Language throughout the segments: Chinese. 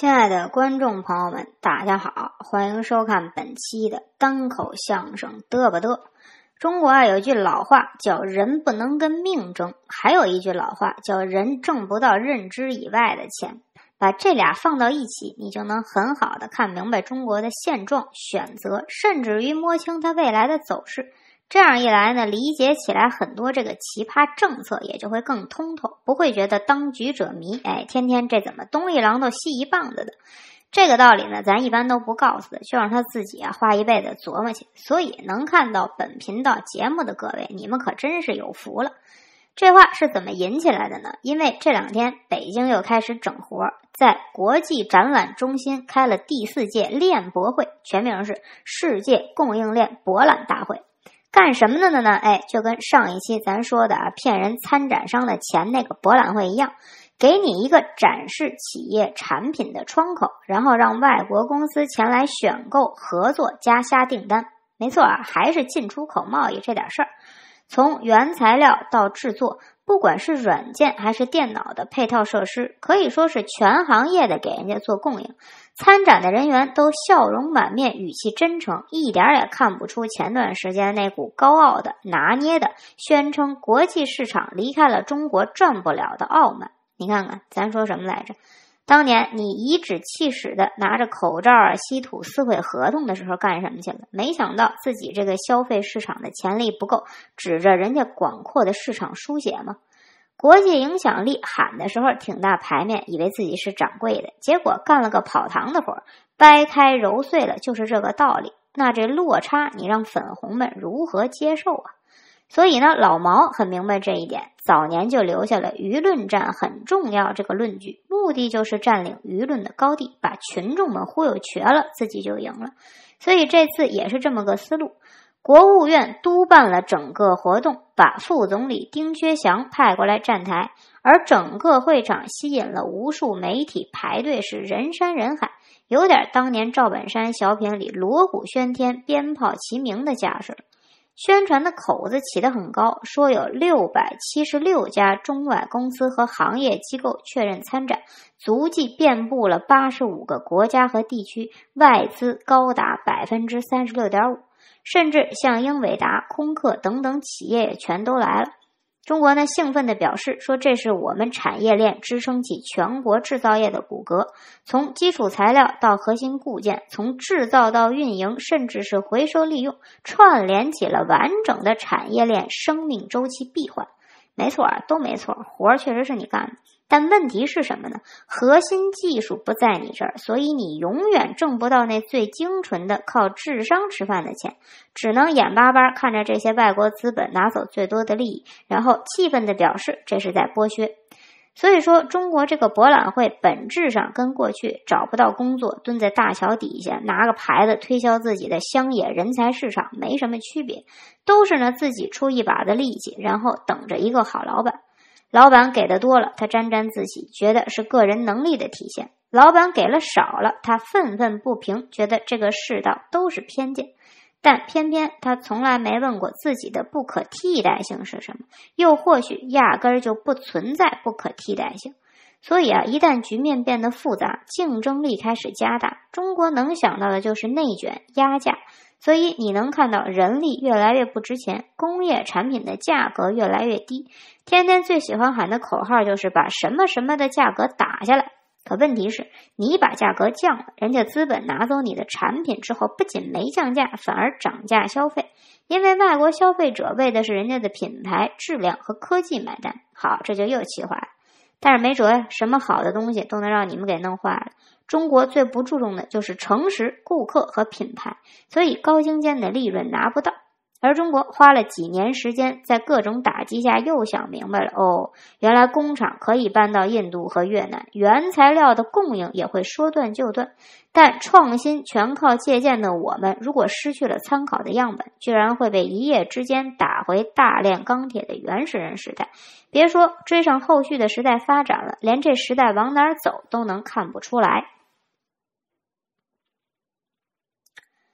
亲爱的观众朋友们，大家好，欢迎收看本期的单口相声嘚吧嘚。中国有一句老话叫人不能跟命争，还有一句老话叫人挣不到认知以外的钱。把这俩放到一起，你就能很好的看明白中国的现状、选择，甚至于摸清它未来的走势。这样一来呢，理解起来很多这个奇葩政策也就会更通透，不会觉得当局者迷，天天这怎么东一榔头西一棒子的。这个道理呢，咱一般都不告诉他，就让他自己花一辈子琢磨去。所以能看到本频道节目的各位，你们可真是有福了。这话是怎么引起来的呢？因为这两天北京又开始整活，在国际展览中心开了第4届链博会，全名是世界供应链博览大会。干什么的呢？就跟上一期咱说的骗人参展商的钱那个博览会一样，给你一个展示企业产品的窗口，然后让外国公司前来选购、合作加下订单。没错还是进出口贸易这点事儿。从原材料到制作，不管是软件还是电脑的配套设施，可以说是全行业的给人家做供应。参展的人员都笑容满面，语气真诚，一点也看不出前段时间那股高傲的、拿捏的，宣称国际市场离开了中国赚不了的傲慢。你看看，咱说什么来着？当年你颐指气使的拿着口罩稀土撕毁合同的时候干什么去了？没想到自己这个消费市场的潜力不够，指着人家广阔的市场书写吗？国际影响力喊的时候挺大牌面，以为自己是掌柜的，结果干了个跑堂的活，掰开揉碎了就是这个道理。那这落差你让粉红们如何接受啊？所以呢，老毛很明白这一点，早年就留下了舆论战很重要这个论据，目的就是占领舆论的高地，把群众们忽悠瘸了，自己就赢了。所以这次也是这么个思路。国务院督办了整个活动，把副总理丁薛祥派过来站台，而整个会场吸引了无数媒体排队，是人山人海，有点当年赵本山小品里锣鼓喧天、鞭炮齐鸣的架势了。宣传的口子起得很高，说有676家中外公司和行业机构确认参展，足迹遍布了85个国家和地区，外资高达 36.5%， 甚至像英伟达、空客等等企业也全都来了。中国呢兴奋地表示说，这是我们产业链支撑起全国制造业的骨骼，从基础材料到核心固件，从制造到运营，甚至是回收利用，串联起了完整的产业链生命周期闭环。没错都没错，活儿确实是你干的，但问题是什么呢？核心技术不在你这儿，所以你永远挣不到那最精纯的靠智商吃饭的钱，只能眼巴巴看着这些外国资本拿走最多的利益，然后气愤地表示这是在剥削。所以说，中国这个博览会本质上跟过去找不到工作蹲在大桥底下拿个牌子推销自己的乡野人才市场没什么区别，都是呢自己出一把的力气，然后等着一个好老板。老板给的多了，他沾沾自喜，觉得是个人能力的体现；老板给了少了，他愤愤不平，觉得这个世道都是偏见。但偏偏他从来没问过自己的不可替代性是什么，又或许压根儿就不存在不可替代性。所以一旦局面变得复杂，竞争力开始加大，中国能想到的就是内卷、压价。所以你能看到人力越来越不值钱，工业产品的价格越来越低，天天最喜欢喊的口号就是把什么什么的价格打下来。可问题是，你把价格降了，人家资本拿走你的产品之后，不仅没降价，反而涨价消费，因为外国消费者为的是人家的品牌、质量和科技买单。好，这就又气坏了。但是没辙呀，什么好的东西都能让你们给弄坏了。中国最不注重的就是诚实、顾客和品牌，所以高精尖的利润拿不到。而中国花了几年时间，在各种打击下又想明白了，原来工厂可以搬到印度和越南，原材料的供应也会说断就断，但创新全靠借鉴的我们，如果失去了参考的样本，居然会被一夜之间打回大炼钢铁的原始人时代。别说追上后续的时代发展了，连这时代往哪儿走都能看不出来。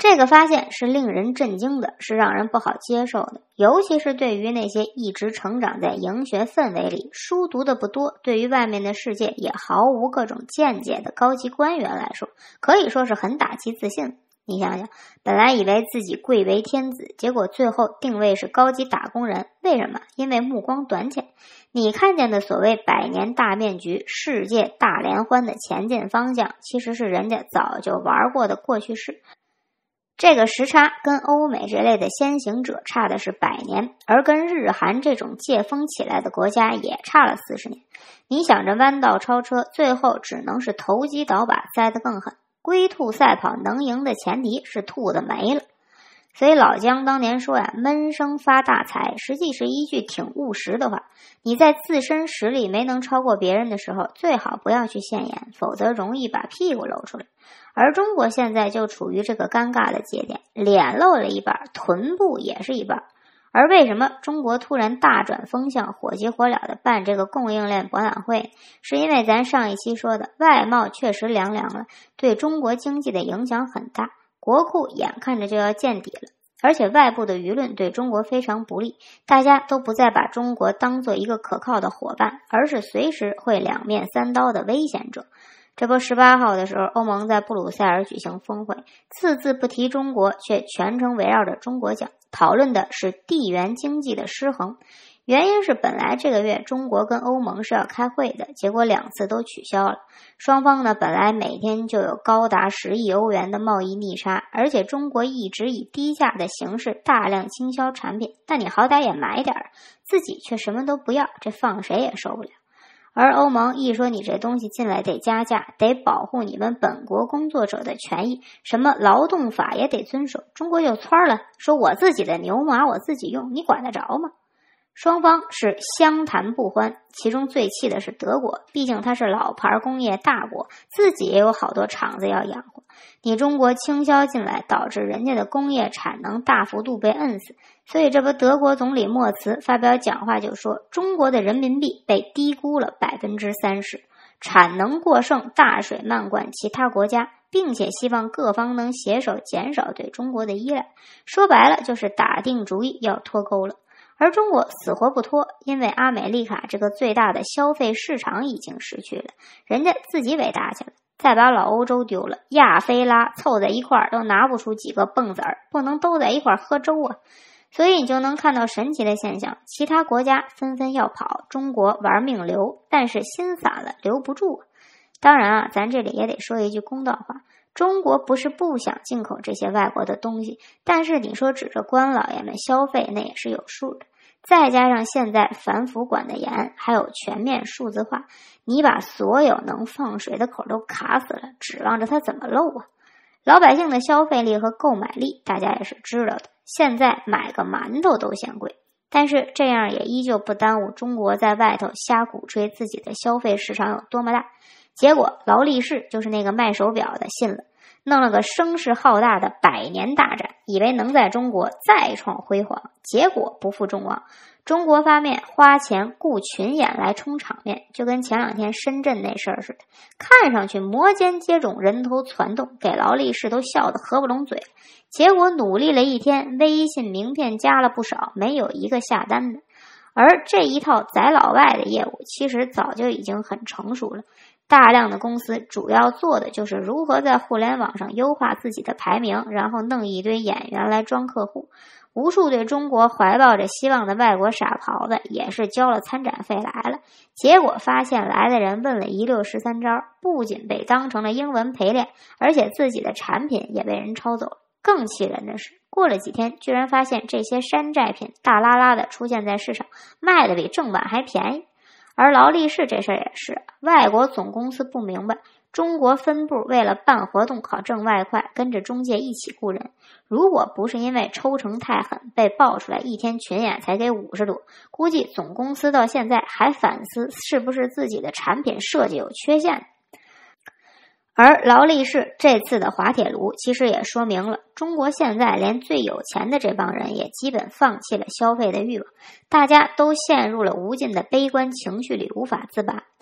这个发现是令人震惊的，是让人不好接受的，尤其是对于那些一直成长在营学氛围里，书读的不多，对于外面的世界也毫无各种见解的高级官员来说，可以说是很打击自信。你想想，本来以为自己贵为天子，结果最后定位是高级打工人，为什么？因为目光短浅。你看见的所谓百年大变局、世界大联欢的前进方向，其实是人家早就玩过的过去式。这个时差跟欧美这类的先行者差的是100年，而跟日韩这种借风起来的国家也差了40年。你想着弯道超车，最后只能是投机倒把，栽得更狠。龟兔赛跑能赢的前提是兔子没了。所以老姜当年说呀，闷声发大财，实际是一句挺务实的话。你在自身实力没能超过别人的时候，最好不要去现眼，否则容易把屁股露出来。而中国现在就处于这个尴尬的节点，脸露了一半，臀部也是一半。而为什么中国突然大转风向，火急火燎的办这个供应链博览会？是因为咱上一期说的外贸确实凉凉了，对中国经济的影响很大，国库眼看着就要见底了，而且外部的舆论对中国非常不利，大家都不再把中国当做一个可靠的伙伴，而是随时会两面三刀的危险者。这不18号的时候，欧盟在布鲁塞尔举行峰会，字字不提中国，却全程围绕着中国讲，讨论的是地缘经济的失衡。原因是本来这个月中国跟欧盟是要开会的，结果2次都取消了。双方呢本来每天就有高达10亿欧元的贸易逆差，而且中国一直以低价的形式大量倾销产品，但你好歹也买点，自己却什么都不要，这放谁也受不了。而欧盟一说你这东西进来得加价，得保护你们本国工作者的权益，什么劳动法也得遵守，中国就蹿了，说我自己的牛马我自己用，你管得着吗？双方是相谈不欢，其中最气的是德国，毕竟它是老牌工业大国，自己也有好多厂子要养活。你中国倾销进来，导致人家的工业产能大幅度被摁死，所以这不德国总理默茨发表讲话就说，中国的人民币被低估了30%，产能过剩大水漫灌其他国家，并且希望各方能携手减少对中国的依赖。说白了就是打定主意要脱钩了。而中国死活不脱，因为阿美利卡这个最大的消费市场已经失去了，人家自己伟大去了，再把老欧洲丢了，亚非拉凑在一块儿都拿不出几个蹦子儿，不能都在一块儿喝粥啊。所以你就能看到神奇的现象，其他国家纷纷要跑，中国玩命留，但是心散了留不住。当然啊，咱这里也得说一句公道话，中国不是不想进口这些外国的东西，但是你说指着官老爷们消费那也是有数的。再加上现在反腐管得严，还有全面数字化，你把所有能放水的口都卡死了，指望着它怎么漏啊？老百姓的消费力和购买力大家也是知道的，现在买个馒头都嫌贵，但是这样也依旧不耽误中国在外头瞎鼓吹自己的消费市场有多么大。结果劳力士就是那个卖手表的信了，弄了个声势浩大的100年大展，以为能在中国再创辉煌，结果不负众望。中国方面花钱雇群演来充场面，就跟前2天深圳那事儿似的，看上去摩肩接踵，人头攒动，给劳力士都笑得合不拢嘴。结果努力了1天，微信名片加了不少，没有一个下单的。而这一套宰老外的业务其实早就已经很成熟了，大量的公司主要做的就是如何在互联网上优化自己的排名，然后弄一堆演员来装客户。无数对中国怀抱着希望的外国傻狍子也是交了参展费来了，结果发现来的人问了一溜13招，不仅被当成了英文陪练，而且自己的产品也被人抄走了。更气人的是，过了几天居然发现这些山寨品大拉拉的出现在市场，卖的比正版还便宜。而劳力士这事儿也是，外国总公司不明白，中国分部为了办活动好挣外快，跟着中介一起雇人，如果不是因为抽成太狠被爆出来1天群演才给50多，估计总公司到现在还反思是不是自己的产品设计有缺陷。而劳力士这次的滑铁卢其实也说明了，中国现在连最有钱的这帮人也基本放弃了消费的欲望，大家都陷入了无尽的悲观情绪里无法自拔。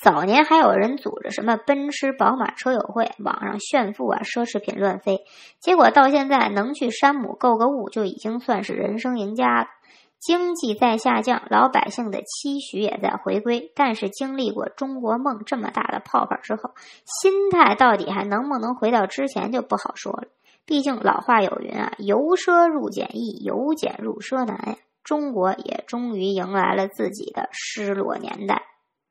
早年还有人组织什么奔驰、宝马车友会，网上炫富啊，奢侈品乱飞。结果到现在能去山姆购个物就已经算是人生赢家了。经济在下降，老百姓的期许也在回归，但是经历过中国梦这么大的泡泡之后，心态到底还能不能回到之前就不好说了。毕竟老话有云啊，由奢入俭易，由俭入奢难呀。中国也终于迎来了自己的失落年代。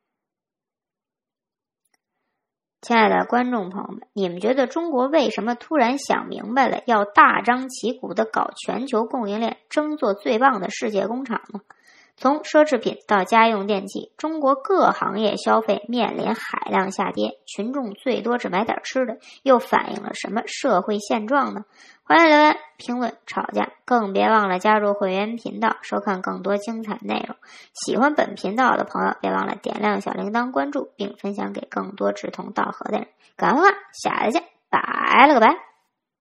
亲爱的观众朋友们，你们觉得中国为什么突然想明白了要大张旗鼓地搞全球供应链，争做最棒的世界工厂呢？从奢侈品到家用电器，中国各行业消费面临海量下跌，群众最多只买点吃的，又反映了什么社会现状呢？欢迎留言评论吵架，更别忘了加入会员频道收看更多精彩内容。喜欢本频道的朋友别忘了点亮小铃铛关注，并分享给更多志同道合的人。感恩啊，下次见，拜了个拜。